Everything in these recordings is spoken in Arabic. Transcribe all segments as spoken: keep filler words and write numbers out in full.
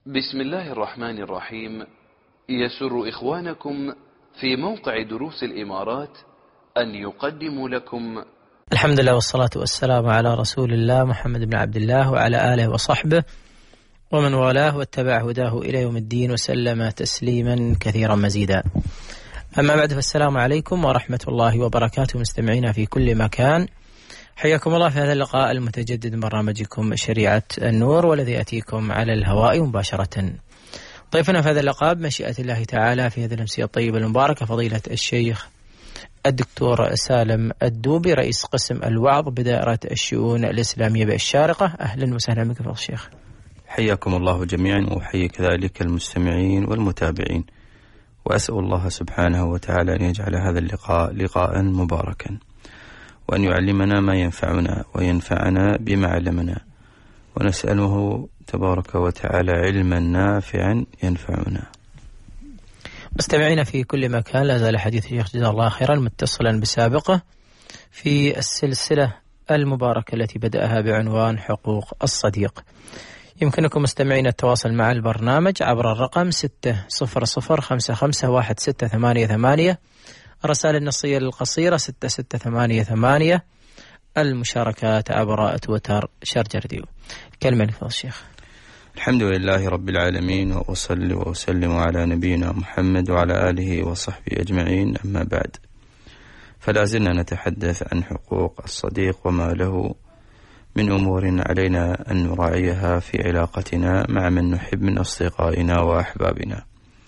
بسم الله الرحمن الرحيم. يسر إخوانكم في موقع دروس الإمارات أن يقدموا لكم الحمد لله والصلاة والسلام على رسول الله محمد بن عبد الله وعلى آله وصحبه ومن والاه واتبع هداه إلى يوم الدين وسلم تسليما كثيرا مزيدا. أما بعد، فالسلام عليكم ورحمة الله وبركاته مستمعينا في كل مكان. حياكم الله في هذا اللقاء المتجدد من برنامجكم شريعة النور، والذي يأتيكم على الهواء مباشرة. ضيفنا في هذا اللقاء بمشيئة الله تعالى في هذه الأمسية الطيبة المباركة فضيلة الشيخ الدكتور سالم الدوبي، رئيس قسم الوعظ بدائرة الشؤون الإسلامية بالشارقة. أهلا وسهلا بك فضيلة الشيخ. حياكم الله جميعا، وحيي كذلك المستمعين والمتابعين، وأسأل الله سبحانه وتعالى أن يجعل هذا اللقاء لقاء مباركا، وأن يعلمنا ما ينفعنا وينفعنا بما علمنا، ونسأله تبارك وتعالى علما نافعا ينفعنا. مستمعين في كل مكان، لا زال حديث الشيخ جزاه الله خيرا متصلا بسابقه في السلسلة المباركة التي بدأها بعنوان حقوق الصديق. يمكنكم مستمعين التواصل مع البرنامج عبر الرقم ستة صفر صفر خمسة خمسة واحد ستة ثمانية ثمانية، الرسائل النصية القصيرة ستة ستة ثمانية ثمانية، المشاركات عبر تويتر شارجة راديو. كلمة لفضل الشيخ. الحمد لله رب العالمين، وأصلي وأسلم على نبينا محمد وعلى آله وصحبه أجمعين، أما بعد، فلا زلنا نتحدث عن حقوق الصديق وما له من أمور علينا أن نراعيها في علاقتنا مع من نحب من أصدقائنا وأحبابنا.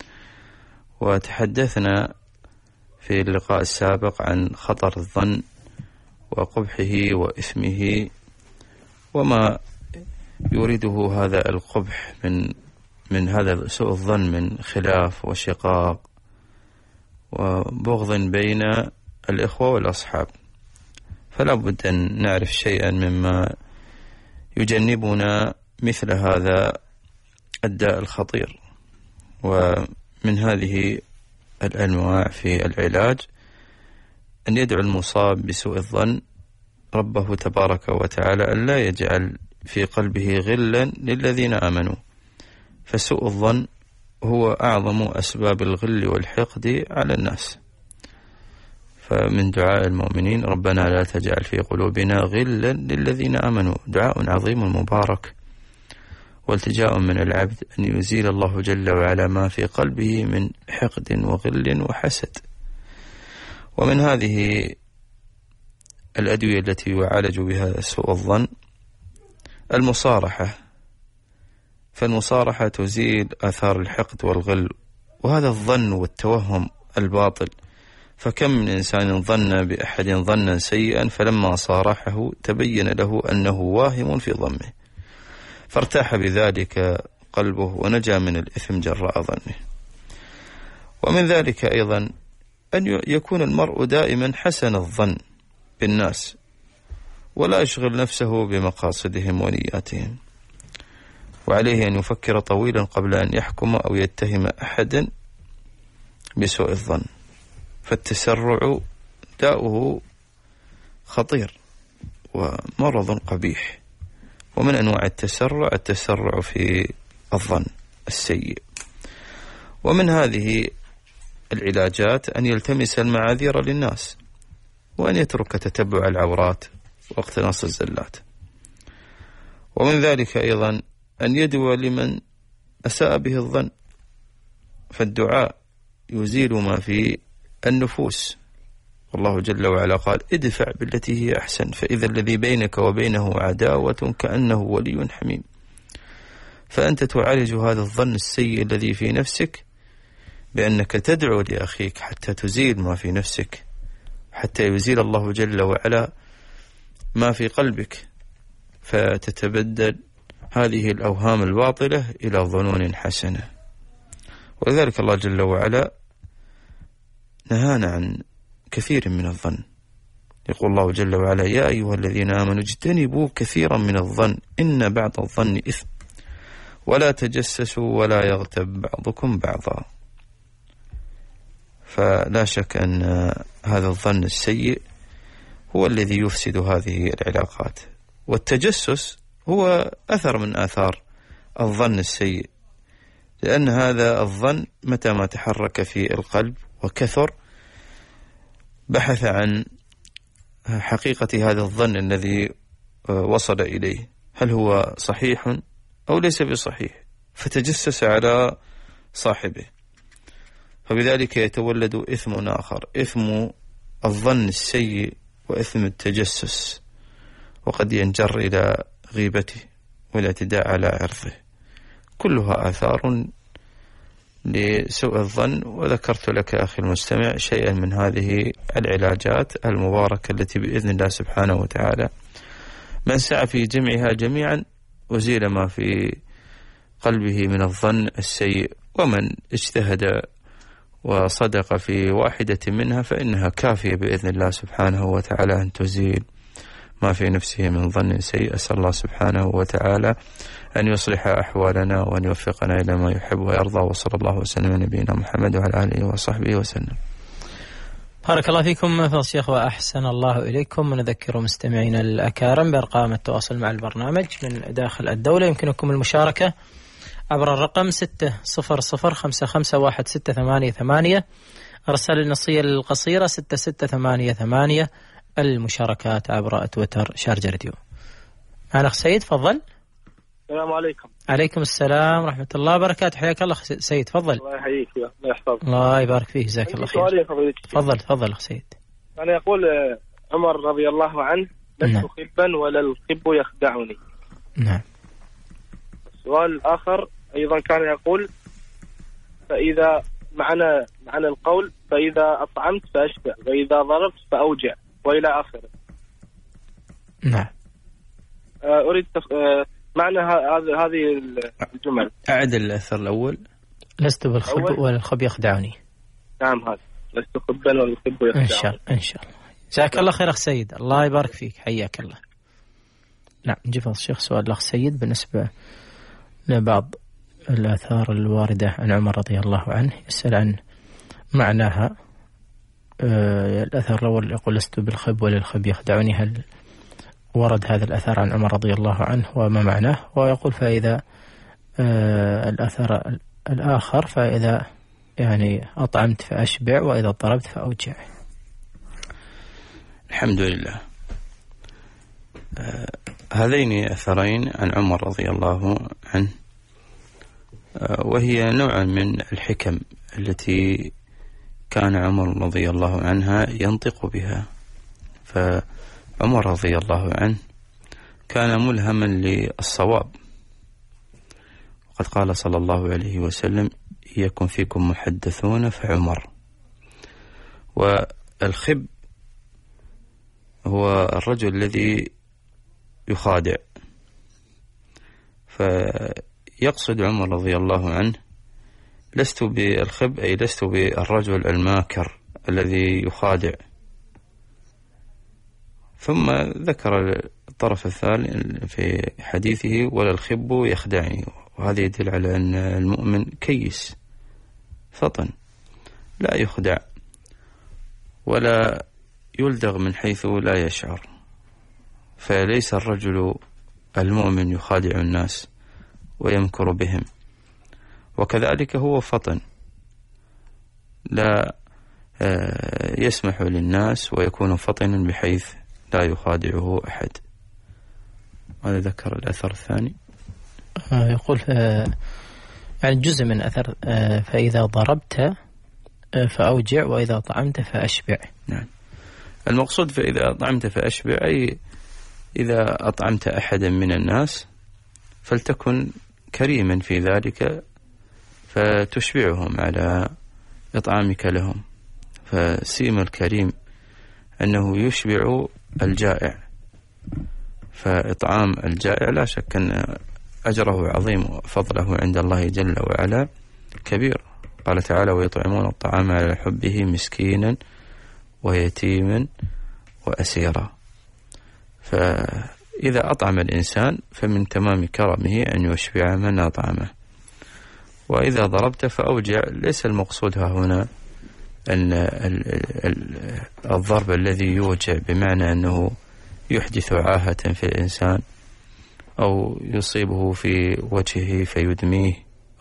وتحدثنا في اللقاء السابق عن خطر الظن وقبحه وإثمه، وما يريده هذا القبح من من هذا سوء الظن من خلاف وشقاق وبغض بين الإخوة والأصحاب. فلا بد أن نعرف شيئا مما يجنبنا مثل هذا الداء الخطير. ومن هذه الأنواع في العلاج أن يدعو المصاب بسوء الظن ربه تبارك وتعالى أن لا يجعل في قلبه غلا للذين آمنوا، فسوء الظن هو أعظم أسباب الغل والحقد على الناس. فمن دعاء المؤمنين ربنا لا تجعل في قلوبنا غلا للذين آمنوا، دعاء عظيم مبارك، والتجاء من العبد أن يزيل الله جل وعلا ما في قلبه من حقد وغل وحسد. ومن هذه الأدوية التي يعالج بها سوء الظن المصارحة، فالمصارحة تزيل آثار الحقد والغل وهذا الظن والتوهم الباطل. فكم من إنسان ظن بأحد ظنا سيئا فلما صارحه تبين له أنه واهم في ظنه، فارتاح بذلك قلبه ونجا من الإثم جراء ظنه. ومن ذلك أيضا أن يكون المرء دائما حسن الظن بالناس ولا يشغل نفسه بمقاصدهم ونياتهم، وعليه أن يفكر طويلا قبل أن يحكم أو يتهم أحدا بسوء الظن، فالتسرع داؤه خطير ومرض قبيح. ومن أنواع التسرع التسرع في الظن السيء. ومن هذه العلاجات أن يلتمس المعاذير للناس، وأن يترك تتبع العورات واقتناص الزلات. ومن ذلك أيضا أن يدعو لمن أساء به الظن، فالدعاء يزيل ما في النفوس، والله جل وعلا قال ادفع بالتي هي أحسن فإذا الذي بينك وبينه عداوة كأنه ولي حميم. فأنت تعالج هذا الظن السيء الذي في نفسك بأنك تدعو لأخيك حتى تزيل ما في نفسك، حتى يزيل الله جل وعلا ما في قلبك، فتتبدل هذه الأوهام الباطلة إلى ظنون حسنة. ولذلك الله جل وعلا نهانا عن كثير من الظن. يقول الله جل وعلا يا أيها الذين آمنوا اجتنبوا كثيرا من الظن إن بعض الظن إثم ولا تجسسوا ولا يغتب بعضكم بعضا. فلا شك أن هذا الظن السيء هو الذي يفسد هذه العلاقات، والتجسس هو أثر من آثار الظن السيء، لأن هذا الظن متى ما تحرك في القلب وكثر بحث عن حقيقة هذا الظن الذي وصل إليه، هل هو صحيح أو ليس بصحيح، فتجسس على صاحبه، فبذلك يتولد إثم آخر، إثم الظن السيء وإثم التجسس، وقد ينجر إلى غيبته والاعتداء على عرضه. كلها آثار لسوء الظن. وذكرت لك أخي المستمع شيئا من هذه العلاجات المباركة التي بإذن الله سبحانه وتعالى من سعى في جمعها جميعا وزيل ما في قلبه من الظن السيء، ومن اجتهد وصدق في واحدة منها فإنها كافية بإذن الله سبحانه وتعالى أن تزيل ما في نفسه من ظن سيء. أسأل الله سبحانه وتعالى أن يصلح أحوالنا وأن يوفقنا إلى ما يحب ويرضى، وصلى الله وسلم على نبينا محمد وعلى آله وصحبه وسلم. بارك الله فيكم فضل الشيخ وأحسن الله إليكم. ونذكر مستمعينا الأكارم بأرقام التواصل مع البرنامج من داخل الدولة. يمكنكم المشاركة عبر الرقم ستة صفر صفر خمسة خمسة واحد ستة ثمانية ثمانية، الرسالة النصية القصيرة ستة ستة ثمانية ثمانية، المشاركات عبر تويتر شارجة راديو. معنا أخ سيد، تفضل. السلام عليكم. عليكم السلام ورحمة الله وبركاته. حياك الله سيد، تفضل. الله يحييك، الله يحفظك. الله يبارك فيك، جزاك الله خير. تفضل تفضل أخ سيد. أنا يقول عمر رضي الله عنه: لست نعم. خبا ولا الخب يخدعني. نعم. السؤال الآخر أيضا كان يقول: فإذا معنى معنى القول فإذا أطعمت فأشبع وإذا ضربت فأوجع وإلى آخره. نعم. أريد تف... معنى هذه الجمل. أعد الأثر الأول. لست بالخب ولا الخب يخدعني. نعم، هذا لست خبا ولا الخب يخدعني. إن شاء الله إن شاء الله. جزاك الله خير أخ سيد، الله يبارك فيك، حياك الله. نعم، نجيب الشيخ سؤال الأخ سيد بالنسبة لبعض الآثار الواردة عن عمر رضي الله عنه، يسأل عن معناها. آه الأثر الأول يقول: لست بالخب ولا الخب يخدعني، هل ورد هذا الأثر عن عمر رضي الله عنه وما معناه؟ ويقول: فإذا آه الأثر الآخر فإذا يعني أطعمت فأشبع وإذا ضربت فأوجع. الحمد لله. آه هذين أثرين عن عمر رضي الله عنه، آه وهي نوع من الحكم التي كان عمر رضي الله عنها ينطق بها. فعمر رضي الله عنه كان ملهما للصواب، وقد قال صلى الله عليه وسلم: يكن فيكم محدثون فعمر. والخب هو الرجل الذي يخادع، فيقصد عمر رضي الله عنه: لست بالخب أي لست بالرجل الماكر الذي يخادع. ثم ذكر الطرف الثاني في حديثه: ولا الخب يخدعني، وهذا يدل على أن المؤمن كيس فطن لا يخدع ولا يلدغ من حيث لا يشعر. فليس الرجل المؤمن يخادع الناس ويمكر بهم، وكذلك هو فطن لا يسمح للناس ويكون فطنا بحيث لا يخادعه أحد. هذا ذكر الأثر الثاني. يقول يعني جزء من أثر: فإذا ضربت فأوجع وإذا طعمت فأشبع. نعم، المقصود فإذا أطعمت فأشبع أي إذا أطعمت أحدا من الناس فلتكن كريما في ذلك فتشبعهم على إطعامك لهم. فسيم الكريم أنه يشبع الجائع، فإطعام الجائع لا شك أن أجره عظيم وفضله عند الله جل وعلا كبير. قال تعالى: ويطعمون الطعام على حبه مسكينا ويتيما وأسيرا. فإذا أطعم الإنسان فمن تمام كرمه أن يشبع من أطعمه. وإذا ضربت فأوجع، ليس المقصود هنا أن الضرب الذي يوجع بمعنى أنه يحدث عاهة في الإنسان أو يصيبه في وجهه فيدميه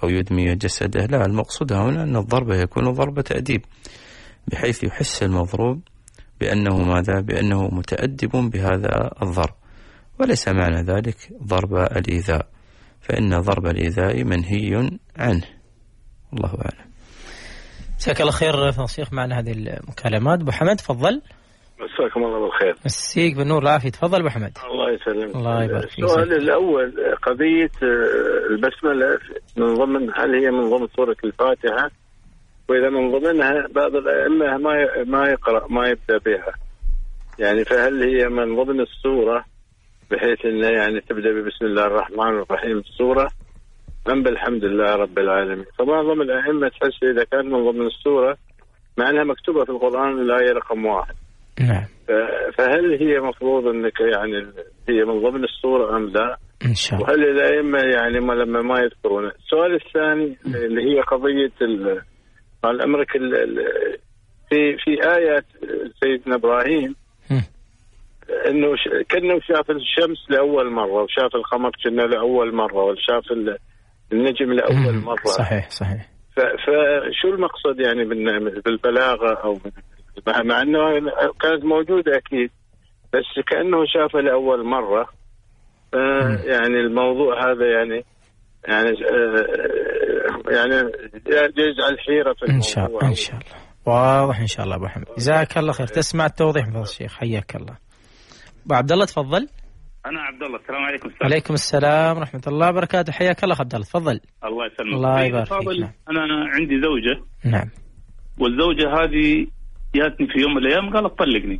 أو يدمي جسده، لا، المقصود هنا أن الضربة يكون ضربة تأديب بحيث يحس المضروب بأنه ماذا؟ بأنه متأدب بهذا الضرب، وليس معنى ذلك ضرب الإيذاء، فإن ضرب الإيذاء منهي عنه. الله أعلم. جزاك الله خير شيخ. معنا هذه المكالمات. أبو حمد تفضل. مساكم الله بالخير. مسيك بالنور والعافية. تفضل أبو حمد. الله يسلمك. الله يبارك فيك. السؤال الأول قضية البسملة من ضمن، هل هي من ضمن سورة الفاتحة؟ وإذا من ضمنها بعض الأئمة ما ما يقرأ ما يبدأ بها، يعني فهل هي من ضمن السورة بحيث إنه يعني تبدأ ببسم الله الرحمن الرحيم السورة، أم بالحمد لله رب العالمين؟ فمعظم الأئمة تحس إذا كان من ضمن السورة مع أنها مكتوبة في القرآن الآية رقم واحد. نعم. فهل هي مفروض أنك يعني هي من ضمن السورة أم لا؟ إن شاء الله. وهل الأئمة يعني ما لما ما يذكرون؟ السؤال الثاني اللي هي قضية الأمر في في آية سيدنا إبراهيم إنه كأنه شاف الشمس لأول مرة وشاف القمر كأنه لأول مرة وشاف النجم لأول مرة. صحيح صحيح. فشو المقصد يعني بالبلاغة أو مع أنه كانت موجودة أكيد، بس كأنه شافها لأول مرة. يعني الموضوع هذا يعني يعني يعني يجعل حيرة في الموضوع. إن شاء الله إن شاء الله واضح إن شاء الله. أبو حمد جزاك الله خير. تسمع التوضيح من الشيخ. حياك الله. أبو عبد الله تفضل. أنا عبد الله. السلام عليكم. السلام. عليكم السلام ورحمة الله وبركاته. حياك الله عبد الله. تفضل. الله يسلمك. الله يبارك فيك. نعم. أنا عندي زوجة. نعم. والزوجة هذه جاتني في يوم من الأيام قالت طلقني.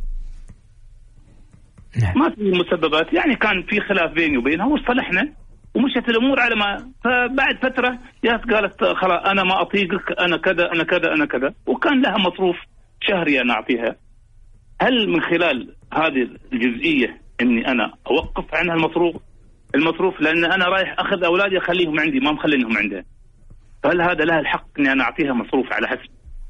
نعم. ما في مسببات، يعني كان في خلاف بيني وبينها وصلحنا ومشت الأمور على ما، فبعد فترة جات قالت خلاص أنا ما أطيقك، أنا كذا أنا كذا أنا كذا، وكان لها مصروف شهري أنا أعطيها. هل من خلال هذه الجزئية إني أنا أوقف عنها المصروف المصروف لأن أنا رايح أخذ أولادي أخليهم عندي ما مخلينهم عندها، فهل هذا لها الحق إني أنا أعطيها مصروف على حسب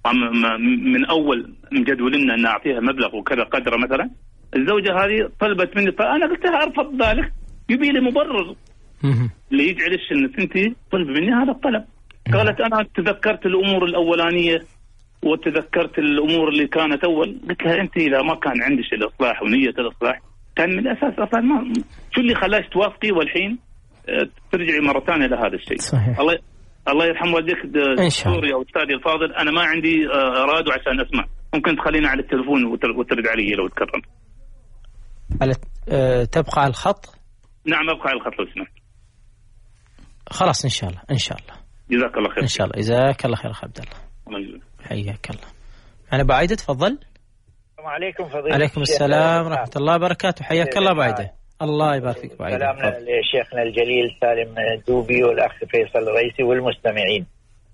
من أول مجدولنا أن أعطيها مبلغ وكذا قدره مثلا؟ الزوجة هذه طلبت مني، فأنا قلت لها أرفض ذلك، يبي لي مبرر اللي يجعلش إن أنت طلب مني هذا الطلب. قالت أنا تذكرت الأمور الأولانية وتذكرت الأمور اللي كانت أول. قلت لها أنت إذا ما كان عندك الإصلاح ونية الإصلاح كان من الأساس أصلا ما شو اللي خلاش توافقي والحين ترجعي مرة ثانية لهذا الشيء؟ صحيح. الله الله يرحم والديك دكتور يا أستاذي الفاضل، أنا ما عندي راديو عشان أسمع، ممكن تخلينا على التلفون وترد علي لو تكرم. على أه تبقى على الخط؟ نعم أبقى على الخط لو سمحت. خلاص إن شاء الله إن شاء الله. جزاك الله خير. إن شاء الله. جزاك الله خير أخ عبد الله. الله حياك الله. معنا بعيدة تفضل. السلام عليكم فضيلة. عليكم السلام ورحمة الله وبركاته. حياك الله بعيدة. الله يبارك فيك بعيدة. سلامنا لشيخنا الجليل سالم دوبي والأخ فيصل الرئيسي والمستمعين.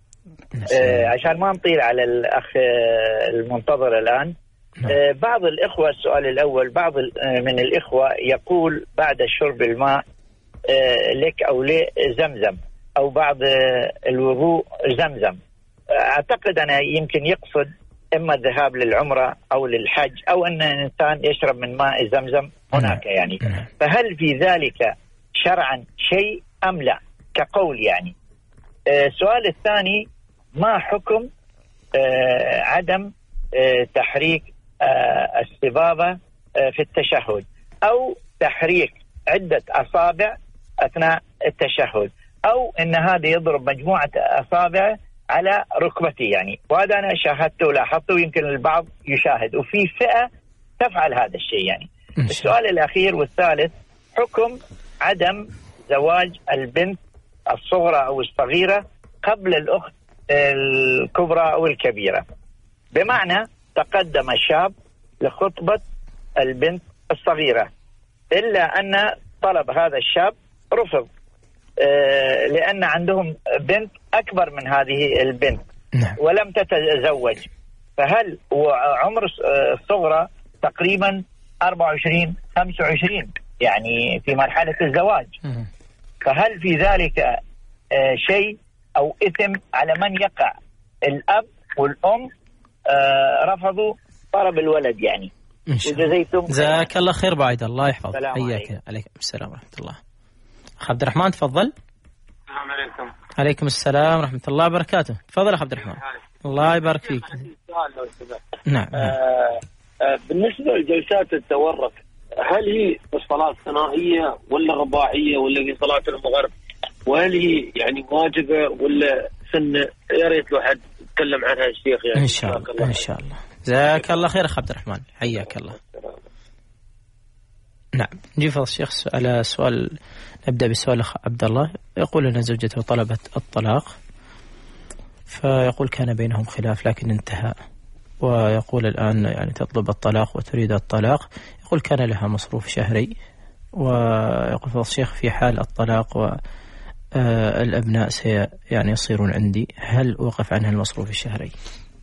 آه عشان ما نطيل على الأخ المنتظر الآن. آه بعض الإخوة، السؤال الأول، بعض من الإخوة يقول بعد شرب الماء آه لك أو لي زمزم، أو بعض آه الوضوء زمزم. أعتقد أنا يمكن يقصد إما الذهاب للعمرة أو للحج، أو أن الإنسان يشرب من ماء زمزم هناك يعني. فهل في ذلك شرعا شيء أم لا كقول يعني؟ السؤال آه الثاني، ما حكم آه عدم آه تحريك آه السبابة آه في التشهد، أو تحريك عدة أصابع أثناء التشهد، أو أن هذا يضرب مجموعة أصابع على ركبتي يعني؟ وهذا أنا شاهدته ولاحظته، ويمكن البعض يشاهد، وفي فئة تفعل هذا الشيء يعني. السؤال الأخير والثالث، حكم عدم زواج البنت الصغرى أو الصغيرة قبل الأخت الكبرى أو الكبيرة، بمعنى تقدم الشاب لخطبة البنت الصغيرة إلا أن طلب هذا الشاب رفض لأن عندهم بنت أكبر من هذه البنت ولم تتزوج. فهل وعمر الصغرى تقريبا أربعة وعشرين خمسة وعشرين يعني في مرحلة الزواج، فهل في ذلك شيء أو إثم على من يقع الأب والأم رفضوا طلب الولد يعني؟ وجزيتم. جزاك الله خير بعيد. الله يحفظك. حياك. عليكم السلام ورحمة الله. عبد الرحمن تفضل. السلام عليكم. عليكم السلام ورحمة الله وبركاته. تفضل أخ عبد الرحمن. الله يبارك فيك. نعم. آه آه بالنسبة لجلسات التورك، هل هي الصلاة ثنائية ولا رباعية ولا في صلاة المغرب؟ وهل هي يعني واجبة ولا سنة؟ يا ريت لو حد يتكلم عنها الشيخ يعني. إن شاء الله إن شاء الله. جزاك الله خير أخ عبد الرحمن، حياك الله. نعم، نجيب الشيخ على سؤال. نبدأ بسؤال أخ عبد الله. يقول أن زوجته طلبت الطلاق، فيقول كان بينهم خلاف لكن انتهى، ويقول الآن يعني تطلب الطلاق وتريد الطلاق. يقول كان لها مصروف شهري، ويقول الشيخ في حال الطلاق والأبناء سي يعني يصيرون عندي، هل أوقف عنها المصروف الشهري؟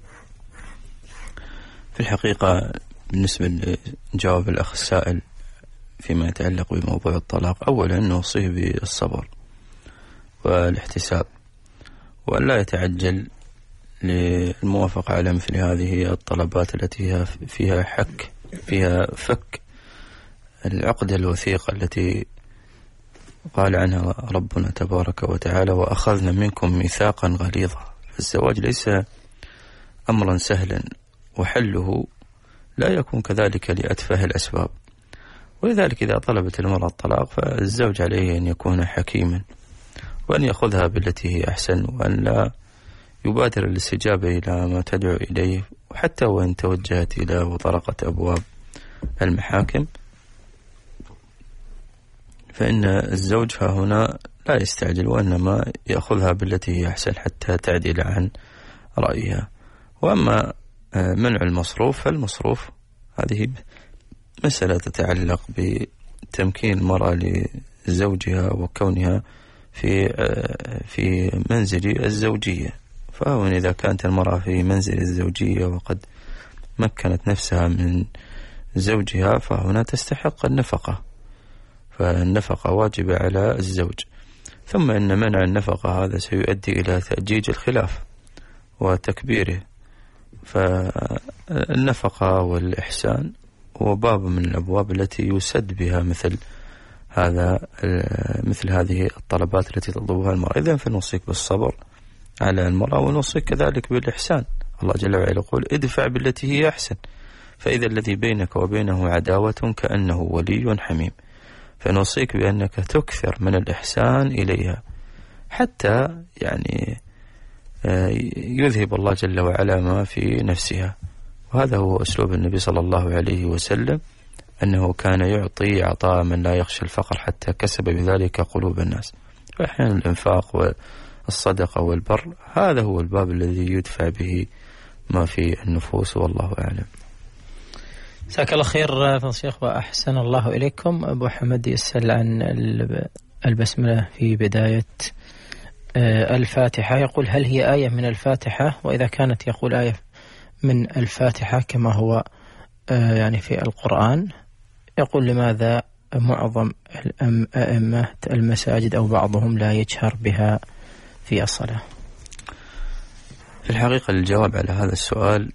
في الحقيقة بالنسبة لجواب الأخ السائل فيما يتعلق بموضوع الطلاق، أولا نوصيه بالصبر والاحتساب، وأن لا يتعجل للموافقة على مثل هذه الطلبات التي فيها حك فيها فك العقد الوثيقة التي قال عنها ربنا تبارك وتعالى: وأخذنا منكم ميثاقا غليظا. الزواج ليس أمرا سهلا، وحله لا يكون كذلك لأتفه الأسباب، ولذلك إذا طلبت المرأة الطلاق فالزوج عليه أن يكون حكيما، وأن يأخذها بالتي هي أحسن، وأن لا يبادر الاستجابة إلى ما تدعو إليه، وحتى وإن توجهت إلى وطرقت أبواب المحاكم فإن الزوج هنا لا يستعجل، وإنما يأخذها بالتي هي أحسن حتى تعدل عن رأيها. وأما منع المصروف، فالمصروف هذه مسألة تتعلق بتمكين المرأة لزوجها وكونها في في منزل الزوجية. فهو إذا كانت المرأة في منزل الزوجية وقد مكنت نفسها من زوجها فهنا تستحق النفقة، فالنفقة واجبة على الزوج. ثم إن منع النفقة هذا سيؤدي إلى تأجيج الخلاف وتكبيره، فالنفقة والإحسان هو باب من الأبواب التي يسد بها مثل هذا مثل هذه الطلبات التي تطلبها المرأة. إذن فنوصيك بالصبر على المرأة، ونوصيك كذلك بالإحسان. الله جل وعلا يقول: ادفع بالتي هي أحسن، فإذا الذي بينك وبينه عداوة كأنه ولي حميم. فنوصيك بأنك تكثر من الإحسان إليها حتى يعني يذهب الله جل وعلا ما في نفسها. وهذا هو أسلوب النبي صلى الله عليه وسلم، أنه كان يعطي عطاء من لا يخشى الفقر حتى كسب بذلك قلوب الناس. وأحيانا الإنفاق والصدقة والبر هذا هو الباب الذي يدفع به ما في النفوس، والله أعلم. جزاك الله خير فضل الشيخ وأحسن الله إليكم. أبو حمد يسأل عن البسملة في بداية الفاتحة، يقول: هل هي آية من الفاتحة؟ وإذا كانت يقول آية من الفاتحة كما هو يعني في القرآن، يقول: لماذا معظم أئمة المساجد أو بعضهم لا يجهر بها في الصلاة؟ في الحقيقة الجواب على هذا السؤال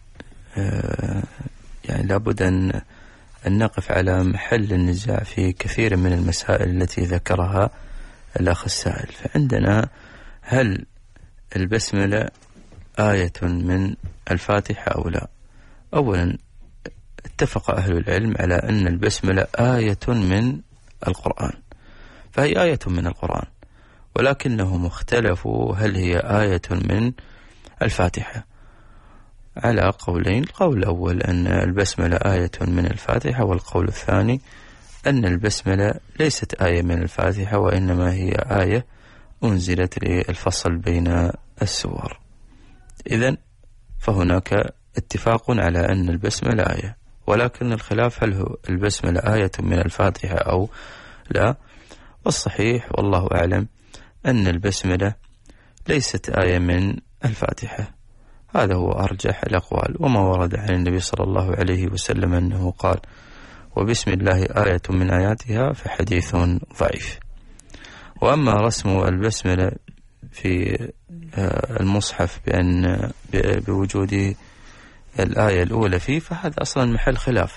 يعني لابد أن نقف على محل النزاع في كثير من المسائل التي ذكرها الأخ السائل. فعندنا هل البسملة آية من الفاتحة أو لا؟ أولا اتفق أهل العلم على أن البسملة آية من القرآن، فهي آية من القرآن، ولكنهم اختلفوا هل هي آية من الفاتحة على قولين. القول الأول أن البسملة آية من الفاتحة، والقول الثاني أن البسملة ليست آية من الفاتحة، وإنما هي آية أنزلت للفصل بين السور. إذن فهناك اتفاق على أن البسملة آية، ولكن الخلاف هل هو البسملة آية من الفاتحة أو لا. والصحيح والله أعلم أن البسملة ليست آية من الفاتحة، هذا هو أرجح الأقوال. وما ورد عن النبي صلى الله عليه وسلم أنه قال: وبسم الله آية من آياتها، فحديث ضعيف. وأما رسم البسملة في المصحف بأن بوجود الآية الأولى فيه فهذا أصلا محل خلاف،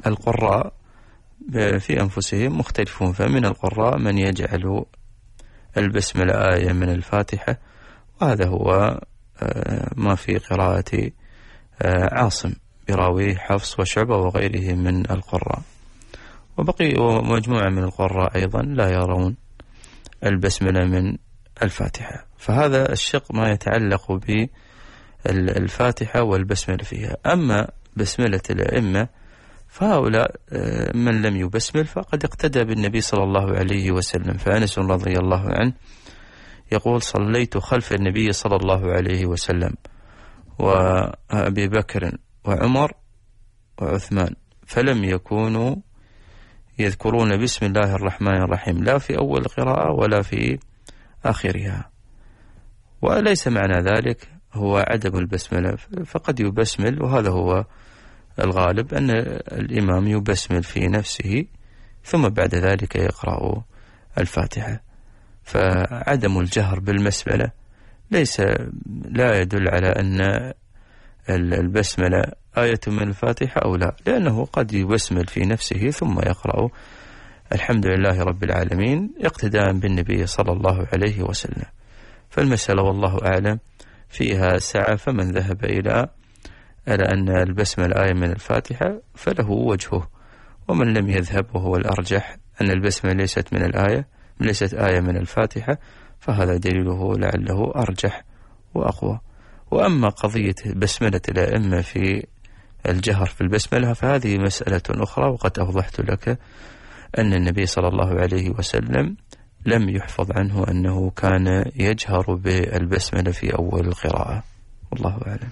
فالقراء في أنفسهم مختلفون، فمن القراء من يجعل البسملة آية من الفاتحة، وهذا هو ما في قراءة عاصم براويه حفص وشعبة وغيره من القراء. وبقي مجموعة من القراء أيضا لا يرون البسملة من الفاتحة. فهذا الشق ما يتعلق بالفاتحة والبسملة فيها. أما بسملة الأئمة فهؤلاء من لم يبسمل فقد اقتدى بالنبي صلى الله عليه وسلم. فأنس رضي الله عنه يقول: صليت خلف النبي صلى الله عليه وسلم وأبي بكر وعمر وعثمان فلم يكونوا يذكرون بسم الله الرحمن الرحيم لا في أول القراءة ولا في آخرها. وليس معنى ذلك هو عدم البسملة، فقد يبسمل، وهذا هو الغالب أن الإمام يبسمل في نفسه ثم بعد ذلك يقرأ الفاتحة. فعدم الجهر بالبسملة ليس لا يدل على أن البسملة آية من الفاتحة أو لا، لأنه قد يبسمل في نفسه ثم يقرأ الحمد لله رب العالمين اقتداء بالنبي صلى الله عليه وسلم. فالمسألة والله أعلم فيها سعة، فمن ذهب إلى على أن البسملة آية من الفاتحة فله وجهه، ومن لم يذهب وهو الأرجح أن البسملة ليست من الآية ليست آية من الفاتحة فهذا دليله لعله أرجح وأقوى. وأما قضية بسملة الأئمة في الجهر في البسملة فهذه مسألة أخرى، وقد أوضحت لك أن النبي صلى الله عليه وسلم لم يحفظ عنه أنه كان يجهر بالبسملة في أول القراءة، والله أعلم.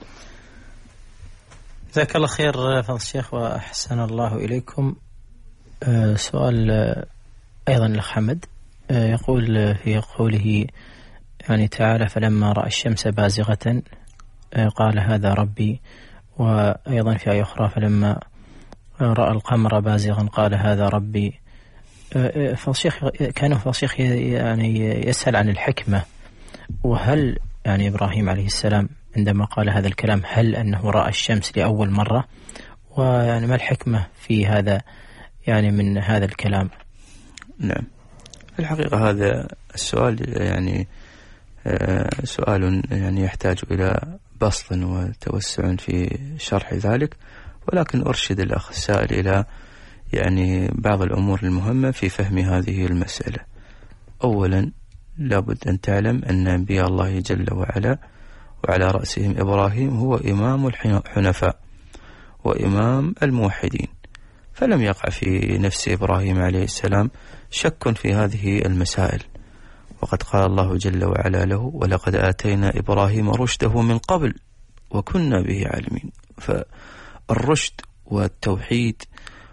جزاك الله خير فضل الشيخ وأحسن الله إليكم. أه سؤال أيضا لحمد، أه يقول في قوله يعني تعالى: فلما رأى الشمس بازغة أه قال هذا ربي، وأيضا في آية أخرى: فلما رأى القمر بازغا قال هذا ربي. أه فالشيخ كان فالشيخ يعني يسأل عن الحكمة، وهل يعني إبراهيم عليه السلام عندما قال هذا الكلام هل أنه رأى الشمس لأول مرة؟ ويعني ما الحكمة في هذا يعني من هذا الكلام؟ نعم، الحقيقة هذا السؤال يعني سؤال يعني يحتاج إلى بسط وتوسع في شرح ذلك، ولكن أرشد الأخ السائل إلى يعني بعض الأمور المهمة في فهم هذه المسألة. أولا لابد أن تعلم أن أنبياء الله جل وعلا وعلى رأسهم إبراهيم هو إمام الحنفاء وإمام الموحدين، فلم يقع في نفس إبراهيم عليه السلام شك في هذه المسائل. وقد قال الله جل وعلا له: ولقد آتينا إبراهيم رشده من قبل وكنا به عالمين. فالرشد والتوحيد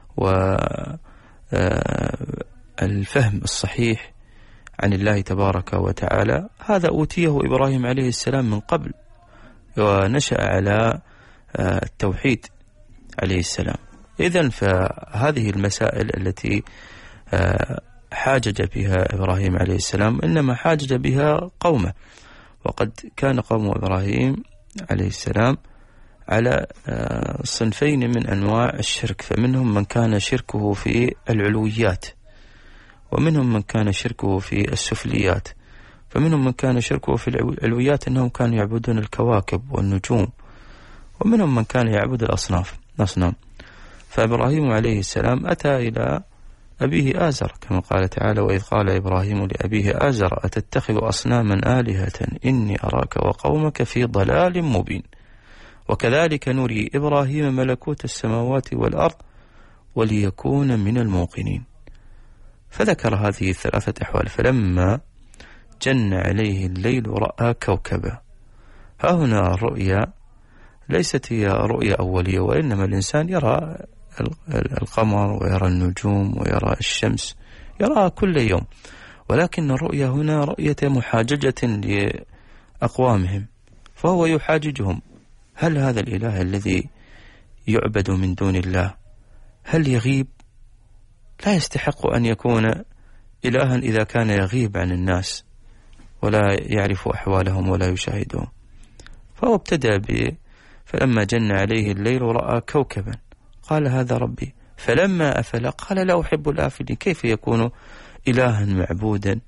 والفهم الصحيح عن الله تبارك وتعالى هذا أوتيه إبراهيم عليه السلام من قبل، ونشأ على التوحيد عليه السلام. إذن فهذه المسائل التي حاجج بها إبراهيم عليه السلام إنما حاجج بها قومه، وقد كان قوم إبراهيم عليه السلام على صنفين من أنواع الشرك، فمنهم من كان شركه في العلويات، ومنهم من كان شركه في السفليات. فمنهم من كان شركه في العلويات أنهم كانوا يعبدون الكواكب والنجوم، ومنهم من كان يعبد الأصناف الأصنام. فإبراهيم عليه السلام أتى إلى أبيه آزر كما قال تعالى: وإذ قال إبراهيم لأبيه آزر أتتخذ أصناما آلهة إني أراك وقومك في ضلال مبين وكذلك نري إبراهيم ملكوت السماوات والأرض وليكون من الموقنين. فذكر هذه الثلاثة أحوال. فلما جن عليه الليل رأى كوكبا. ها هنا الرؤيا ليست هي رؤيا أولية، وإنما الإنسان يرى القمر ويرى النجوم ويرى الشمس، يرى كل يوم، ولكن الرؤيا هنا رؤية محاججة لأقوامهم، فهو يحاججهم: هل هذا الإله الذي يعبد من دون الله هل يغيب؟ لا يستحق أن يكون إلها إذا كان يغيب عن الناس ولا يعرف أحوالهم ولا يشاهدهم. فهو ابتدأ ب فلما جن عليه الليل رأى كوكبا قال هذا ربي، فلما أفل قال لا أحب الآفلين. كيف يكون إلها معبودا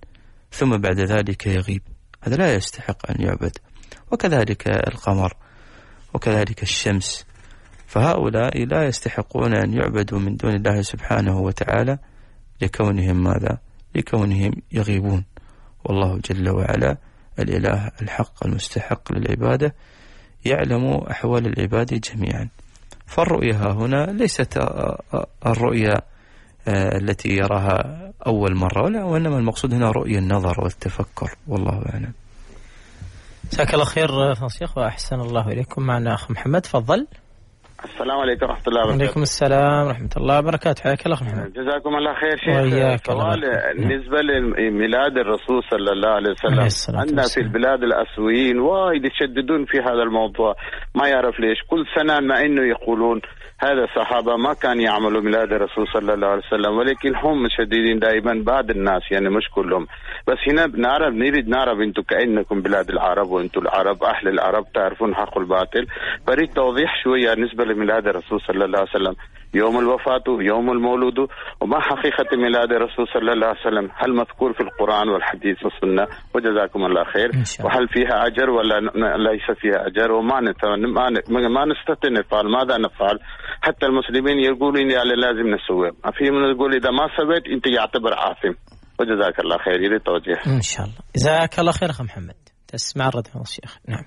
ثم بعد ذلك يغيب، هذا لا يستحق أن يعبد. وكذلك القمر وكذلك الشمس، فهؤلاء لا يستحقون أن يعبدوا من دون الله سبحانه وتعالى لكونهم ماذا؟ لكونهم يغيبون، والله جل وعلا الإله الحق المستحق للعبادة يعلم أحوال العباد جميعا. فالرؤية هنا ليست الرؤية التي يراها أول مرة، ولا وإنما المقصود هنا رؤية النظر والتفكر، والله أعلم. جزاك الله خير فضيلة، وأحسن الله إليكم. معنا أخ محمد، تفضل. السلام عليكم ورحمة الله وبركاته. وعليكم السلام ورحمة الله وبركاته، حياك الله أخ محمد. جزاكم الله خير شيخ. سؤال بالنسبة لميلاد الرسول صلى الله عليه وسلم، عندنا في البلاد الأسويين وايد يشددون في هذا الموضوع، ما يعرف ليش كل سنة مع إنه يقولون هذا الصحابة ما كان يعملوا ميلاد الرسول صلى الله عليه وسلم، ولكن هم مشددين دائما بعض الناس، يعني مش كلهم. بس هنا بنعرف نريد نعرف انتم كأنكم بلاد العرب وانتم العرب أهل العرب تعرفون حق الباطل، فريد توضيح شوية بالنسبة لميلاد الرسول صلى الله عليه وسلم، يوم الوفاة يوم المولود، وما حقيقة ميلاد الرسول صلى الله عليه وسلم، هل مذكور في القرآن والحديث والسنة؟ وجزاكم الله خير. وهل فيها أجر ولا ليس فيها أجر؟ وما ما نستطيع نفعل، ماذا نفعل؟ حتى المسلمين يقولون يعني لازم نسوي، في من يقول إذا ما سويت أنت يعتبر عاصم. وجزاك الله خير. يريد توجيه إن شاء الله. جزاك الله خير أخ محمد. تسمع الرد من الشيخ. نعم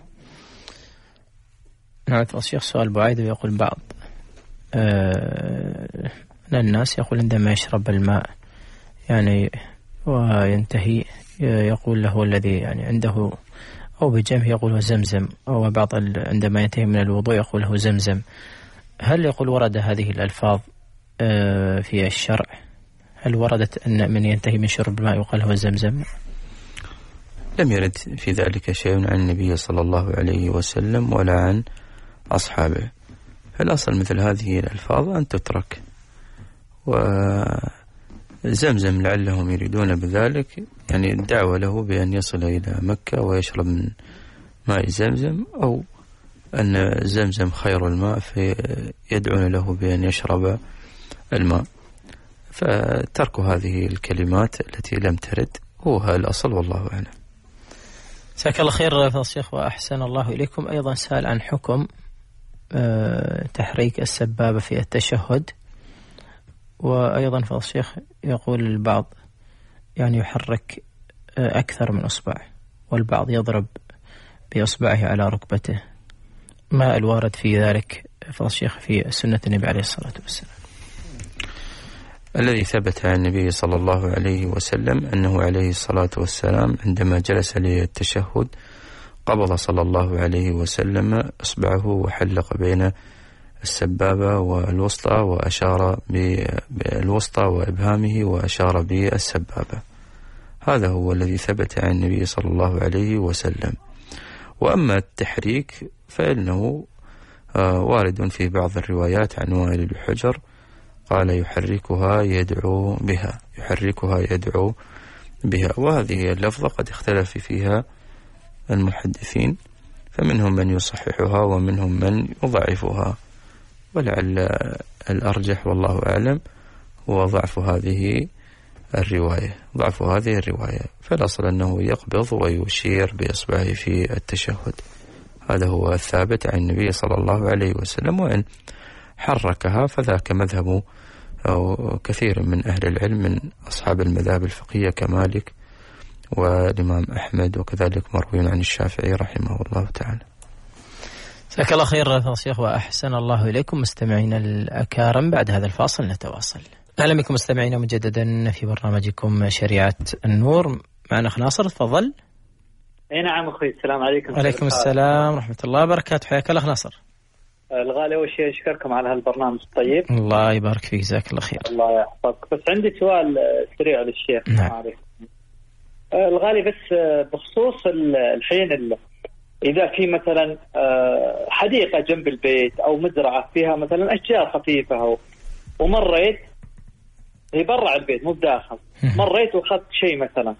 نعم الشيخ. سؤال بعيد، ويقول بعض آه من الناس يقول عندما يشرب الماء يعني وينتهي يقول له الذي يعني عنده أو بجنبه يقول هو زمزم، أو بعض عندما ينتهي من الوضوء يقول له زمزم. هل يقول ورد هذه الألفاظ آه في الشرع؟ هل وردت أن من ينتهي من شرب الماء يقال هو زمزم؟ لم يرد في ذلك شيء عن النبي صلى الله عليه وسلم ولا عن أصحابه. الأصل مثل هذه الألفاظ أن تترك. وزمزم لعلهم يريدون بذلك يعني الدعوة له بأن يصل إلى مكة ويشرب من ماء زمزم، أو أن زمزم خير الماء فيدعون له بأن يشرب الماء. فترك هذه الكلمات التي لم ترد هو الأصل، والله أعلم. جزاك الله خير فضيلة الشيخ، وأحسن الله إليكم. أيضا سأل عن حكم تحريك السبابة في التشهد، وأيضا فضيلة الشيخ يقول البعض يعني يحرك أكثر من أصبع، والبعض يضرب بأصبعه على ركبته. ما الوارد في ذلك فضيلة الشيخ في سنة النبي عليه الصلاة والسلام؟ الذي ثبت عن النبي صلى الله عليه وسلم أنه عليه الصلاة والسلام عندما جلس للتشهد قبض صلى الله عليه وسلم إصبعه وحلق بين السبابة والوسطى، وأشار بالوسطى وإبهامه وأشار بالسبابة. هذا هو الذي ثبت عن النبي صلى الله عليه وسلم. وأما التحريك فإنه وارد في بعض الروايات عن وائل بن حجر قال يحركها يدعو بها، يحركها يدعو بها. وهذه اللفظة قد اختلف فيها المحدثين، فمنهم من يصححها ومنهم من يضعفها، ولعل الأرجح والله أعلم هو ضعف هذه الرواية ضعف هذه الرواية فالأصل أنه يقبض ويشير بإصبعه في التشهد. هذا هو الثابت عن النبي صلى الله عليه وسلم، وإن حركها فذاك مذهب أو كثير من أهل العلم من أصحاب المذاهب الفقهية كمالك والإمام أحمد، وكذلك مروي عن الشافعي رحمه الله تعالى. جزاك الله خير يا شيخ، وأحسن الله إليكم. مستمعين الأكارم، بعد هذا الفاصل نتواصل. أهلا بكم مستمعين مجددا في برنامجكم شريعة النور. معنا أخ ناصر، تفضل. اي نعم اخوي، السلام عليكم. وعليكم السلام ورحمة الله وبركاته، حياك الله ناصر. الغالي أول شيء أشكركم على هالبرنامج الطيب. الله يبارك فيك، جزاك الله خير. الله يحفظك. بس عندي سؤال سريع للشيخ. نعم. الغالي بس بخصوص الحين إذا في مثلا حديقة جنب البيت أو مزرعة فيها مثلا أشجار خفيفة ومريت، هي برع البيت مو بداخل، مريت وأخذت شيء مثلا،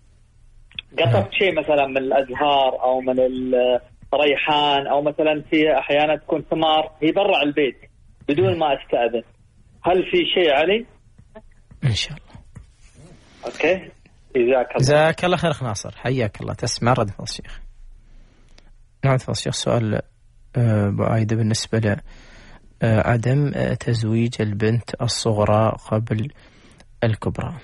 قطفت شيء مثلا من الأزهار أو من الريحان أو مثلا في أحيانا تكون ثمار، هي برع البيت بدون ما أستأذن، هل في شيء علي؟ إن شاء الله. أوكي. جزاك الله جزاك الله خير أخ ناصر، حياك الله. تسمع رد فضل الشيخ. نعم فضل الشيخ. سؤال أبو عايدة بالنسبة ل عدم تزويج البنت الصغرى قبل الكبرى.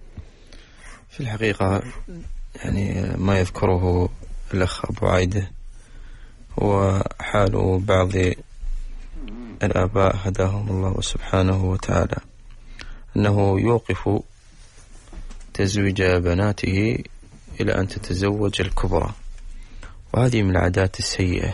في الحقيقة يعني ما يذكره الأخ أبو عايدة هو حال بعض الآباء هداهم الله سبحانه وتعالى، أنه يوقف تزويج بناته إلى أن تتزوج الكبرى، وهذه من العادات السيئة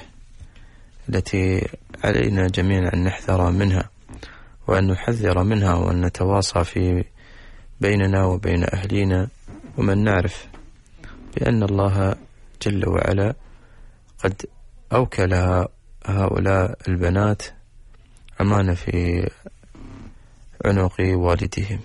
التي علينا جميعا أن نحذر منها وأن نحذر منها وأن نتواصى في بيننا وبين أهلينا ومن نعرف بأن الله جل وعلا قد أوكل هؤلاء البنات أمانة في عنق والدهم،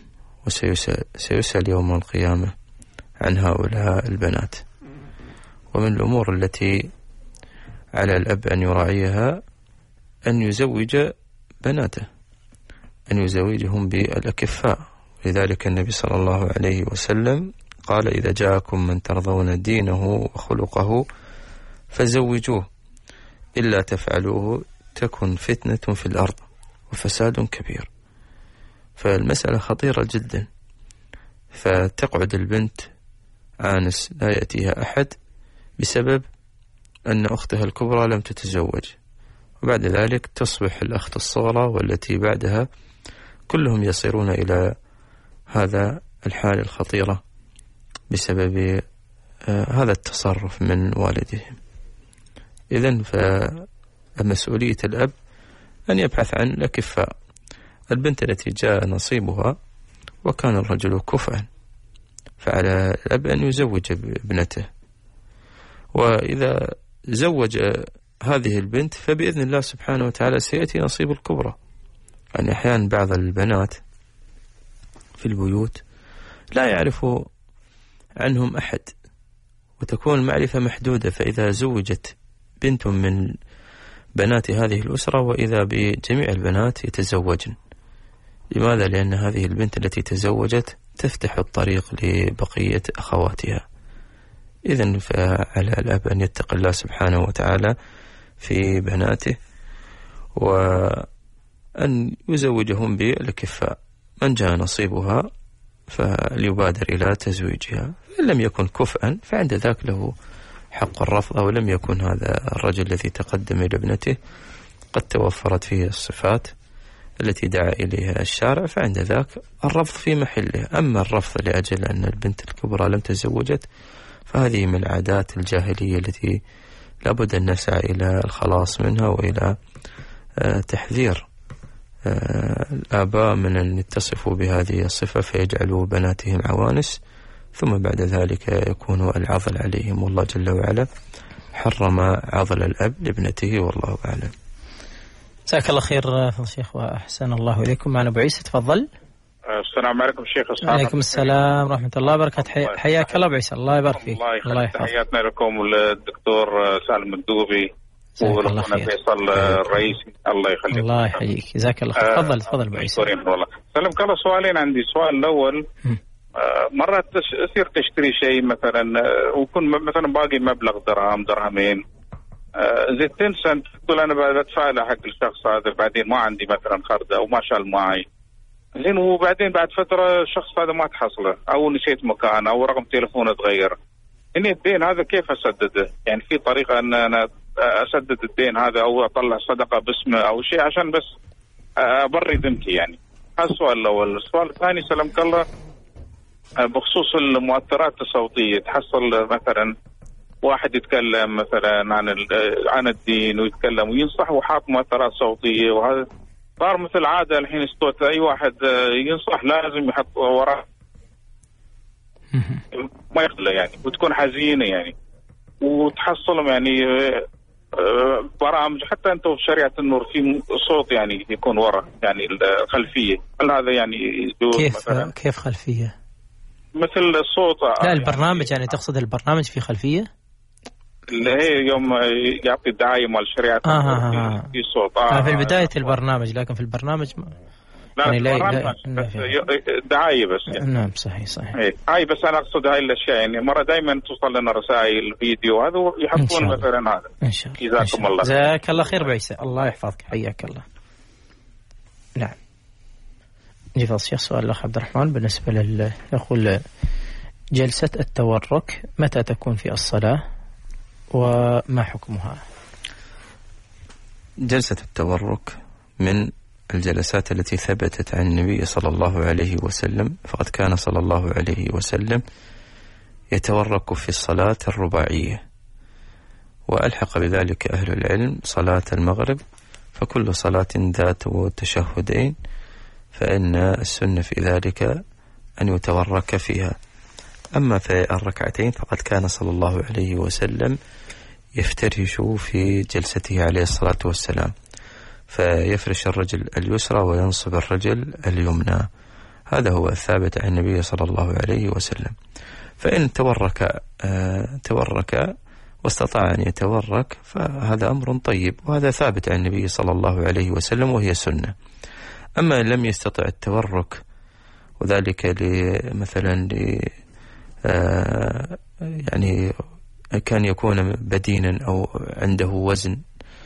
وسيسأل يوم القيامة عن هؤلاء البنات. ومن الأمور التي على الأب أن يراعيها أن يزوج بناته، أن يزوجهم بالأكفاء. لذلك النبي صلى الله عليه وسلم قال: إذا جاءكم من ترضون دينه وخلقه فزوجوه، إلا تفعلوه تكن فتنة في الأرض وفساد كبير. فالمسألة خطيرة جدا، فتقعد البنت عانس لا يأتيها أحد بسبب أن أختها الكبرى لم تتزوج، وبعد ذلك تصبح الأخت الصغرى والتي بعدها كلهم يصيرون إلى هذا الحال الخطيرة بسبب هذا التصرف من والدهم. إذن فمسؤولية الأب أن يبحث عن الأكفاء. البنت التي جاء نصيبها وكان الرجل كفءا، فعلى الأب أن يزوج ابنته، وإذا زوج هذه البنت فبإذن الله سبحانه وتعالى سيأتي نصيب الكبرى. يعني أحيانا بعض البنات في البيوت لا يعرف عنهم أحد، وتكون المعرفة محدودة، فإذا زوجت بنت من بنات هذه الأسرة وإذا بجميع البنات يتزوجن. لماذا؟ لأن هذه البنت التي تزوجت تفتح الطريق لبقية أخواتها. إذن فعلى الأب أن يتقي الله سبحانه وتعالى في بناته وأن يزوجهم بالكفاء. من جاء نصيبها فليبادر إلى تزويجها، إن لم يكن كفءا فعند ذاك له حق الرفض، أو لم يكن هذا الرجل الذي تقدم إلى ابنته قد توفرت فيه الصفات التي دعا إليها الشارع، فعند ذاك الرفض في محله. أما الرفض لأجل أن البنت الكبرى لم تزوجت فهذه من العادات الجاهلية التي لابد أن نسعى إلى الخلاص منها وإلى تحذير الآباء من أن يتصفوا بهذه الصفة فيجعلوا بناتهم عوانس، ثم بعد ذلك يكون العضل عليهم. والله جل وعلا حرم عضل الأب لابنته، والله أعلم. جزاك الله خير فضل الشيخ وأحسن الله إليكم. معنا أبو عيسى، تفضل. السلام عليكم شيخ. وعليكم السلام ورحمة الله وبركاته. حي... حياك الله أبو عيسى، الله يبارك فيك. الله يحفظك. تحياتنا لكم والدكتور سالم الدوبي وربنا فيصل الرئيسي، الله يخليك. الله يحييك، جزاك الله خير. تفضل تفضل أبو عيسى. والله سلم كلا سؤالين عندي. السؤال الأول، مرات تصير تشتري شيء مثلا ويكون مثلا باقي مبلغ درهم درهمين زيتين سنت، تقول أنا بدفع له حق الشخص هذا، بعدين ما عندي مثلا خردة أو ما شال معي زين، وبعدين بعد فترة الشخص هذا ما تحصله أو نسيت مكان أو رقم تليفونه تغير، إني الدين هذا كيف أسدده؟ يعني في طريقة أن أنا أسدد الدين هذا أو أطلع صدقة باسمه أو شيء عشان بس أبري ذمتي؟ يعني هذا السؤال الأول. السؤال الثاني سلمك الله بخصوص المؤثرات الصوتية، تحصل مثلا واحد يتكلم مثلا عن عن الدين ويتكلم وينصح وحاط مؤثرات صوتية، وهذا صار مثل عادة الحين استوت أي واحد ينصح لازم يحط وراه ما يخلى يعني، وتكون حزينة يعني، وتحصلهم يعني برامج حتى أنتم في شريعة النور في صوت يعني يكون ورا يعني الخلفية، هل هذا يعني كيف مثلا؟ كيف خلفية؟ مثل الصوت. لا البرنامج يعني تقصد البرنامج في خلفية؟ اللي هي يوم يعطي الدعاية مال شريعة آه آه آه. في صوت آه في بداية البرنامج، لكن في البرنامج ما... لا يعني لا لا لا بس دعاية بس يعني. نعم صحيح صحيح. إيه. هاي بس أنا أقصد هاي الأشياء يعني مرة دايما توصل لنا رسائل فيديو هذا يحطون مثلا هذا. إن شاء الله. جزاكم الله. جزاك الله خير بعيسى، الله يحفظك، حياك الله. نعم. نجي الشيخ سؤال الأخ عبد الرحمن بالنسبة لل يقول جلسة التورك متى تكون في الصلاة وما حكمها؟ جلسة التورك من الجلسات التي ثبتت عن النبي صلى الله عليه وسلم، فقد كان صلى الله عليه وسلم يتورك في الصلاة الرباعية، وألحق بذلك أهل العلم صلاة المغرب، فكل صلاة ذات تشهدين فإن السنة في ذلك أن يتورك فيها. أما في الركعتين فقد كان صلى الله عليه وسلم يفترش في جلسته عليه الصلاة والسلام، فيفرش الرجل اليسرى وينصب الرجل اليمنى. هذا هو الثابت عن النبي صلى الله عليه وسلم. فإن تورك آه تورك واستطاع أن يتورك فهذا أمر طيب، وهذا ثابت عن النبي صلى الله عليه وسلم وهي سنة. أما إن لم يستطع التورك وذلك مثلا ل آه يعني كان يكون بدينا أو عنده وزن،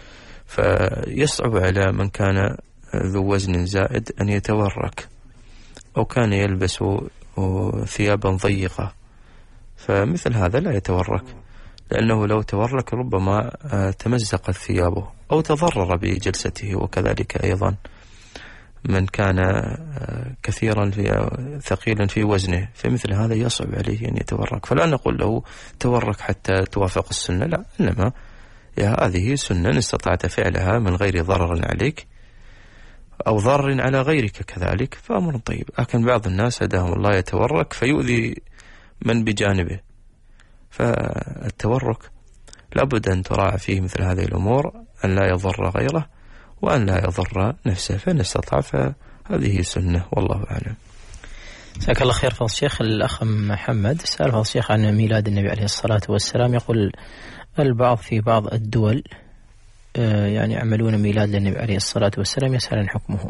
فيصعب على من كان ذو وزن زائد أن يتورك، أو كان يلبس ثيابا ضيقة، فمثل هذا لا يتورك، لأنه لو تورك ربما تمزقت ثيابه أو تضرر بجلسته. وكذلك أيضا من كان كثيرا في ثقيلا في وزنه، فمثل هذا يصعب عليه أن يتورك، فلا نقول له تورك حتى توافق السنة، لا، إنما هذه سنة إن استطعت فعلها من غير ضرر عليك أو ضرر على غيرك كذلك فأمر طيب. لكن بعض الناس هداهم الله يتورك فيؤذي من بجانبه، فالتورك لابد أن تراعى فيه مثل هذه الأمور، أن لا يضر غيره وأن لا يضر نفسه، فإن استطاع فهذه سنة، والله أعلم. جزاك الله خير فضل الشيخ. الأخ محمد سأل فضل الشيخ عن ميلاد النبي عليه الصلاة والسلام، يقول البعض في بعض الدول يعني يعملون ميلاد للنبي عليه الصلاة والسلام، يسأل عن حكمه.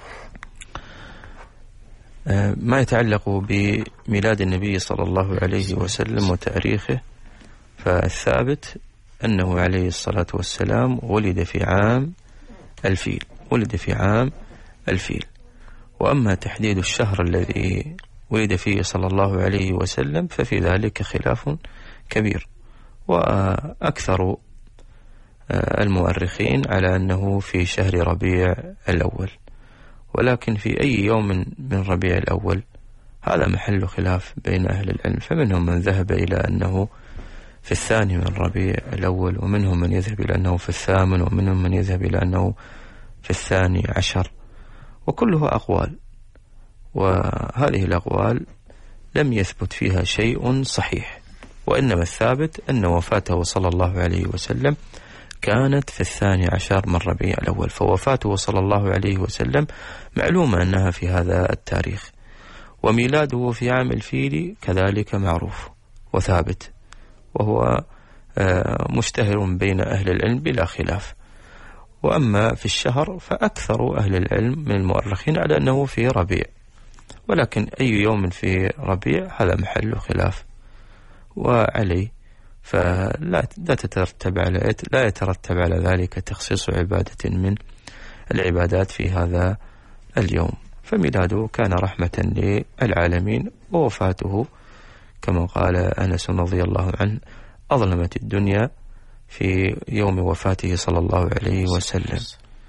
ما يتعلق بميلاد النبي صلى الله عليه وسلم وتاريخه، فالثابت أنه عليه الصلاة والسلام ولد في عام الفيل، ولد في عام الفيل. وأما تحديد الشهر الذي ولد فيه صلى الله عليه وسلم ففي ذلك خلاف كبير، وأكثر المؤرخين على أنه في شهر ربيع الأول، ولكن في أي يوم من ربيع الأول هذا محل خلاف بين أهل العلم، فمنهم من ذهب إلى أنه في الثاني من ربيع الأول، ومنهم من يذهب إلى أنه في الثامن، ومنهم من يذهب إلى أنه في الثاني عشر، وكلها أقوال، وهذه الأقوال لم يثبت فيها شيء صحيح، وإنما الثابت أن وفاته صلى الله عليه وسلم كانت في الثاني عشر من ربيع الأول، فوفاته صلى الله عليه وسلم معلومة أنها في هذا التاريخ، وميلاده في عام الفيل كذلك معروف وثابت، وهو مشتهر بين أهل العلم بلا خلاف. وأما في الشهر فأكثر أهل العلم من المؤرخين على أنه في ربيع، ولكن أي يوم في ربيع هذا محل خلاف، وعليه فلا لا تترتب على لا يترتب على ذلك تخصيص عبادة من العبادات في هذا اليوم، فميلاده كان رحمة للعالمين، ووفاته كما قال أنس رضي الله عنه أظلمت الدنيا في يوم وفاته صلى الله عليه وسلم،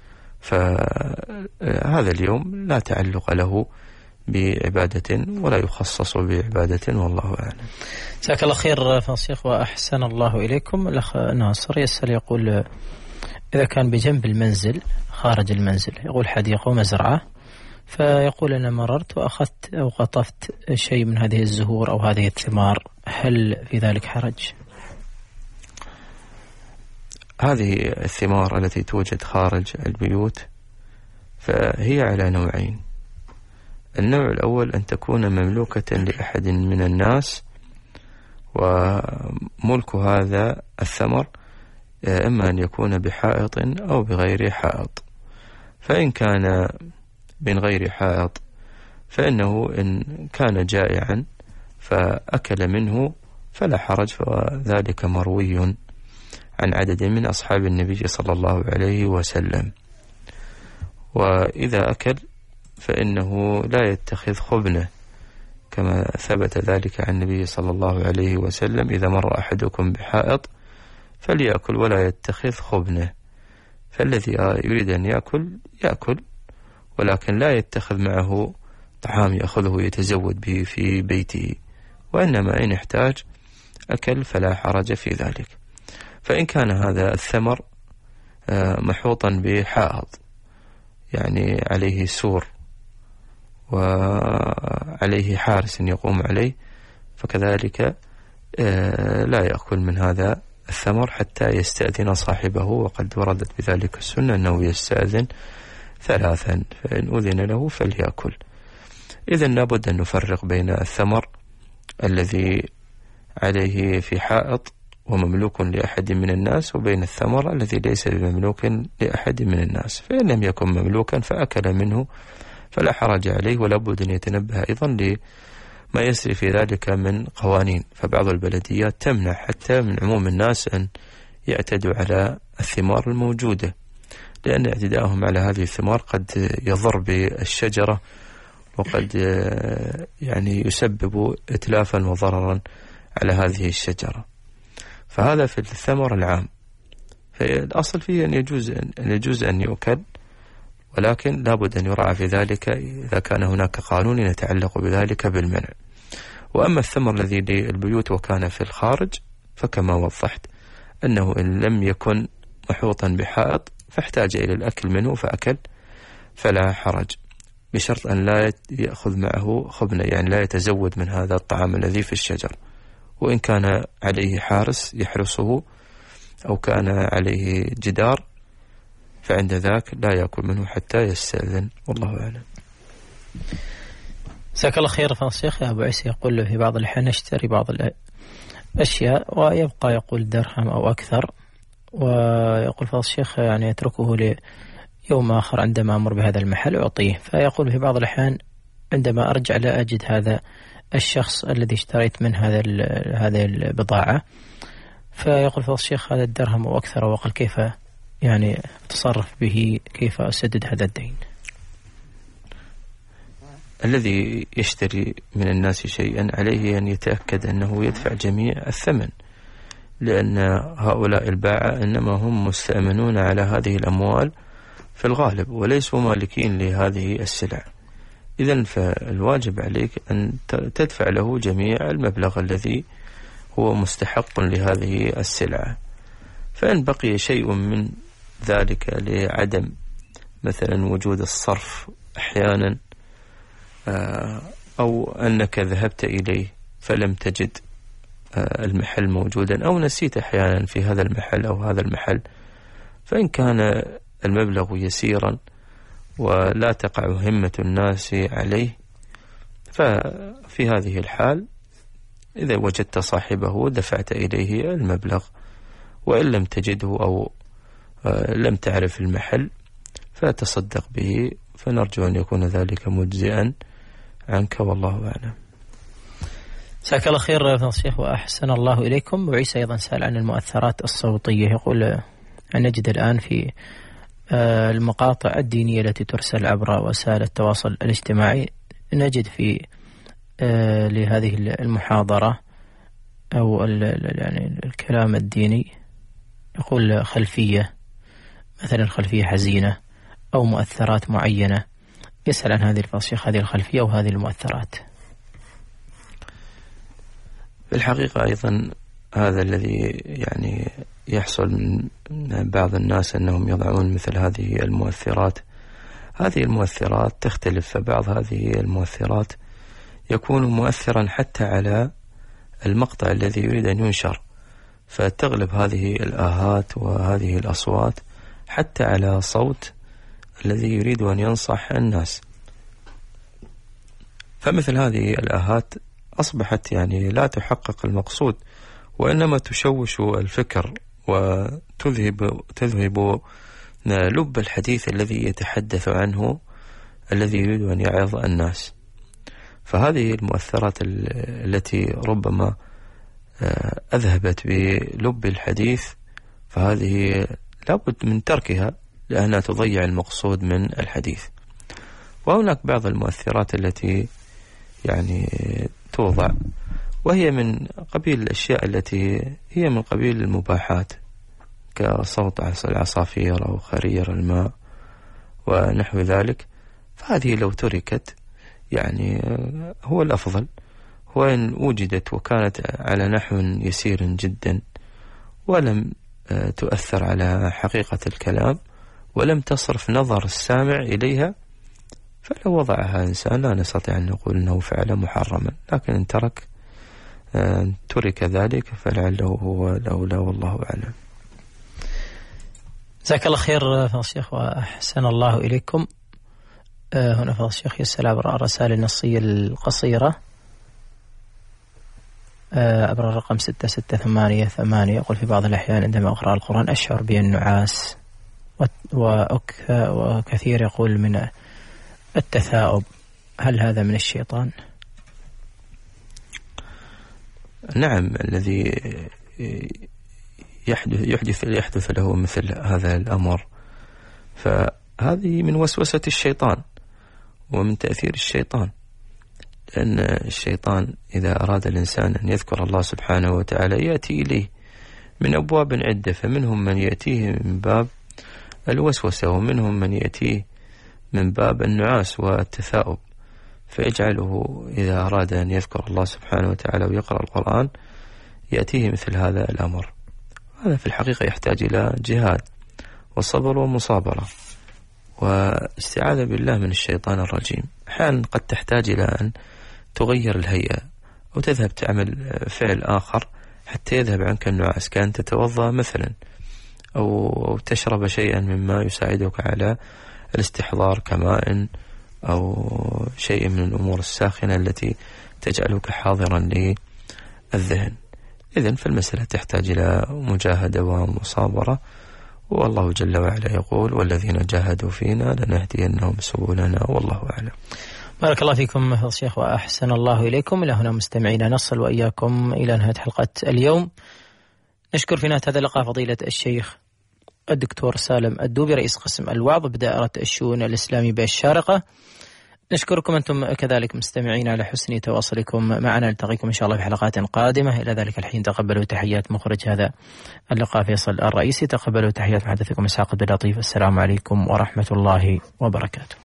فهذا اليوم لا تعلق له بعبادة ولا يخصص بعبادة، والله أعلم. جزاك الله خير فالشيخ وأحسن الله إليكم. الأخ ناصر يسأل يقول إذا كان بجنب المنزل خارج المنزل، يقول حديقة ومزرعة، فيقول أنا مررت وأخذت أو قطفت شيء من هذه الزهور أو هذه الثمار، هل في ذلك حرج؟ هذه الثمار التي توجد خارج البيوت فهي على نوعين. النوع الأول أن تكون مملوكة لأحد من الناس، وملك هذا الثمر إما أن يكون بحائط أو بغير حائط، فإن كان من غير حائط، فإنه إن كان جائعا فأكل منه فلا حرج، فذلك مروي عن عدد من أصحاب النبي صلى الله عليه وسلم. وإذا أكل فإنه لا يتخذ خبنة، كما ثبت ذلك عن النبي صلى الله عليه وسلم: إذا مر أحدكم بحائط فليأكل ولا يتخذ خبنة. فالذي يريد أن يأكل يأكل، ولكن لا يتخذ معه طعام يأخذه يتزود به في بيته، وإنما إن احتاج أكل فلا حرج في ذلك. فإن كان هذا الثمر محوطا بحائط، يعني عليه سور وعليه حارس يقوم عليه، فكذلك لا يأكل من هذا الثمر حتى يستأذن صاحبه، وقد وردت بذلك السنة أنه يستأذن ثلاثا، فإن أذن له فليأكل. إذن لابد أن نفرق بين الثمر الذي عليه في حائط ومملوك لأحد من الناس، وبين الثمر الذي ليس بمملوك لأحد من الناس. فإن لم يكن مملوكا فأكل منه فلا حرج عليه، ولا بد أن يتنبه أيضا لما يسري في ذلك من قوانين. فبعض البلديات تمنع حتى من عموم الناس أن يعتدوا على الثمار الموجودة، لأن اعتداءهم على هذه الثمار قد يضر بالشجرة، وقد يعني يسبب إتلافا وضررا على هذه الشجرة. فهذا في الثمر العام، فالأصل فيه أن يجوز أن يجوز أن يؤكل، ولكن لابد أن يراعى في ذلك إذا كان هناك قانون يتعلق بذلك بالمنع. وأما الثمر الذي للبيوت وكان في الخارج، فكما وضحت أنه إن لم يكن محوطا بحائط فاحتاج إلى الأكل منه فأكل فلا حرج، بشرط أن لا يأخذ معه خبنة، يعني لا يتزود من هذا الطعام الذي في الشجر. وإن كان عليه حارس يحرسه أو كان عليه جدار فعند ذاك لا يأكل منه حتى يستأذن، والله أعلم. جزاك الله خير فضيلة الشيخ. أبو عيسى يقول في بعض الأحيان نشتري بعض الأشياء ويبقى يقول درهم أو أكثر، ويقول فضيلة الشيخ يعني يتركه ليوم آخر عندما أمر بهذا المحل أعطيه. فيقول في بعض الأحيان عندما أرجع لا أجد هذا الشخص الذي اشتريت من هذا هذه البضاعة، فيقول فضيلة الشيخ هذا الدرهم أو أكثر أو أقل، كيف يعني أتصرف به؟ كيف أسدد هذا الدين؟ الذي يشتري من الناس شيئا عليه أن يتأكد أنه يدفع جميع الثمن، لأن هؤلاء الباعة إنما هم مستأمنون على هذه الأموال في الغالب، وليسوا مالكين لهذه السلع. إذن فالواجب عليك أن تدفع له جميع المبلغ الذي هو مستحق لهذه السلعة. فإن بقي شيء من ذلك لعدم مثلا وجود الصرف أحيانا، أو أنك ذهبت إليه فلم تجد المحل موجودا، أو نسيت أحيانا في هذا المحل أو هذا المحل، فإن كان المبلغ يسيرا ولا تقع همة الناس عليه، ففي هذه الحال إذا وجدت صاحبه دفعت إليه المبلغ، وإن لم تجده أو لم تعرف المحل فتصدق به، فنرجو أن يكون ذلك مجزئا عنك، والله أعلم. جزاك الله خير فضيلة الشيخ وأحسن الله إليكم. وعيسى أيضا سأل عن المؤثرات الصوتية، يقول أن نجد الآن في المقاطع الدينية التي ترسل عبر وسائل التواصل الاجتماعي، نجد في لهذه المحاضرة أو يعني الكلام الديني يقول خلفية، مثلا خلفية حزينة أو مؤثرات معينة. يسأل عن هذه الفصيخ، هذه الخلفية وهذه المؤثرات. في الحقيقة أيضا هذا الذي يعني يحصل من بعض الناس أنهم يضعون مثل هذه المؤثرات. هذه المؤثرات تختلف، فبعض هذه المؤثرات يكون مؤثرا حتى على المقطع الذي يريد أن ينشر، فتغلب هذه الآهات وهذه الأصوات حتى على صوت الذي يريد أن ينصح الناس. فمثل هذه الآهات أصبحت يعني لا تحقق المقصود، وإنما تشوش الفكر وتذهب تذهب لب الحديث الذي يتحدث عنه الذي يريد أن يعظ الناس. فهذه المؤثرات التي ربما أذهبت بلب الحديث، فهذه لابد من تركها لأنها تضيع المقصود من الحديث. وهناك بعض المؤثرات التي يعني توضع وهي من قبيل الأشياء التي هي من قبيل المباحات كصوت العصافير أو خرير الماء ونحو ذلك، فهذه لو تركت يعني هو الأفضل. وإن وجدت وكانت على نحو يسير جدا ولم تؤثر على حقيقة الكلام ولم تصرف نظر السامع إليها، فلو وضعها إنسان لا نستطيع أن نقول أنه فعل محرما، لكن إن ترك ترك ذلك فلعله هو الأولى والله أعلم. جزاك الله خير فضل الشيخ وأحسن الله إليكم. هنا فضل الشيخ يسأل عبر الرسائل النصية القصيرة عبر الرقم ستة ستة ثمانية ثمانية، يقول في بعض الأحيان عندما أقرأ القرآن أشعر بالنعاس وكثير يقول من التثاؤب، هل هذا من الشيطان؟ نعم، الذي يحدث يحدث يحدث له مثل هذا الأمر فهذه من وسوسة الشيطان ومن تأثير الشيطان، لأن الشيطان إذا أراد الإنسان أن يذكر الله سبحانه وتعالى يأتي إليه من أبواب عدة، فمنهم من يأتيه من باب الوسوسة ومنهم من يأتيه من باب النعاس والتثاؤب، فيجعله إذا أراد أن يذكر الله سبحانه وتعالى ويقرأ القرآن يأتيه مثل هذا الأمر. هذا في الحقيقة يحتاج إلى جهاد وصبر ومصابرة واستعاذة بالله من الشيطان الرجيم. أحيانا قد تحتاج إلى أن تغير الهيئة أو تذهب تعمل فعل آخر حتى يذهب عنك النعاس، كأن تتوضأ مثلا أو تشرب شيئا مما يساعدك على الاستحضار كماء أو شيء من الأمور الساخنة التي تجعلك حاضرا للذهن. إذن فالمسألة تحتاج إلى مجاهدة ومصابرة، والله جل وعلا يقول والذين جاهدوا فينا لنهدينهم سبلنا والله أعلم. بارك الله فيكم فضل الشيخ وأحسن الله إليكم. إلى هنا مستمعينا نصل وإياكم إلى نهاية حلقة اليوم. نشكر في نهاية هذا اللقاء فضيلة الشيخ الدكتور سالم الدوبي رئيس قسم الوعظ بدائرة الشؤون الإسلامية بالشارقة. نشكركم أنتم كذلك مستمعين على حسن تواصلكم معنا. نلتقيكم إن شاء الله في حلقات قادمة. إلى ذلك الحين تقبلوا تحيات مخرج هذا اللقاء فيصل الرئيسي، تقبلوا تحيات محدثكم إسحاق عبد اللطيف. السلام عليكم ورحمة الله وبركاته.